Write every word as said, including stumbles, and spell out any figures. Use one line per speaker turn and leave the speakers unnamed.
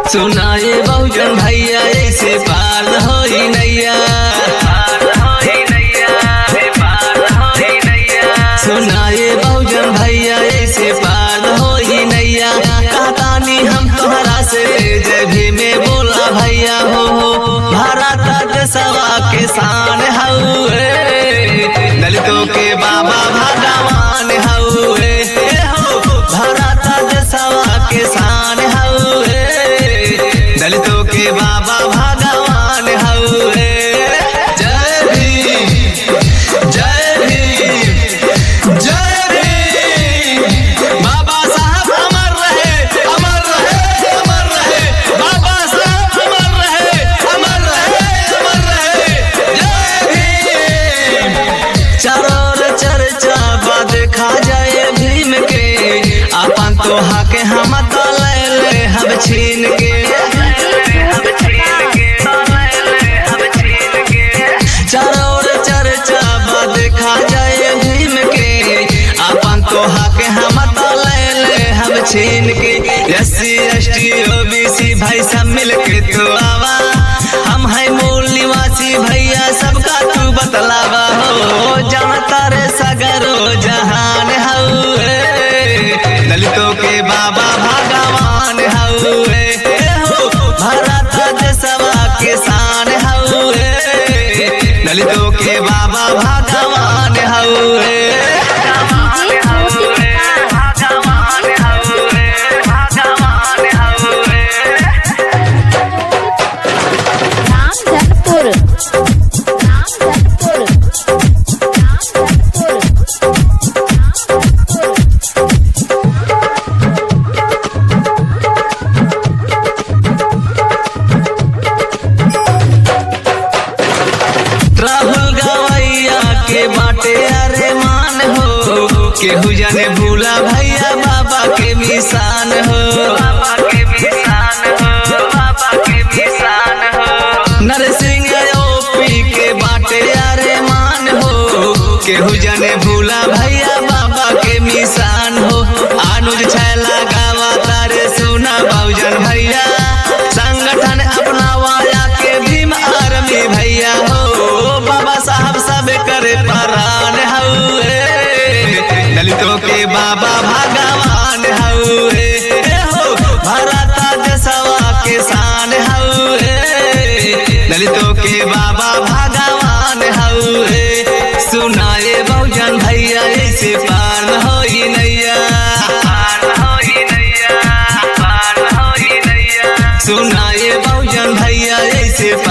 सुनाए बहुजन भैया ऐसे पार होई नैया, सुनाए बहुजन भैया ऐसे पार होई नैया। कहतानी हम तोहरा से जय भी में बोला भैया हो, भारत देशवा के शान हउए, दलितों के बाबा भगवान हउए हो, भारत देशवा के शान हउए, दलितों के बाबा भगवान हउए। जय भीम जय भीम जय भीम, बाबा साहब अमर रहे अमर रहे अमर रहे, बाबा साहब अमर रहे अमर रहे अमर रहे। जय भीम। चारों ओर चर्चा बा देखा जाए भीम के, अपन तो हाके हम तो ले ले हम छीन के, चारों ओर चर्चा बा देखा जाए भीम के, अपन तो हाके हम तो ले ले हम छीन के। S C S T O B C भाई सब मिल के तू आवा, हम है मूल निवासी भैया सबका तू बतलावा हो, जानता रे सगरो जहान हउए, दलितों के बाबा भगवान हउए हो, भारत देशवा के शान हउए, दलितों के बाबा भगवान हउए। राहुल गवैया के बाटे अरे मान हो, केहू जाने भूला भैया बाबा के मिसान हो, बाबा के मिसान हो, बाबा के मिसान हो। नरसिंह ओपी के बाटे अरे मान हो, केहू जाने भूला भैया बाबा के मिसान हो। अनुज छैला गावा तारे सुना बहुजन भैया, संगठन अपना वाया के भीम आर्मी भैया हो, बाबा साहब सब करे परान हउए, दलितों के बाबा भगवान हउए हो, भारत देशवा के शान हउए, दलितों के बाबा भगवान हउए। सुनाए बहुजन भैया ऐसे पार होई नैया, सुनाए बहुजन भैया ऐसे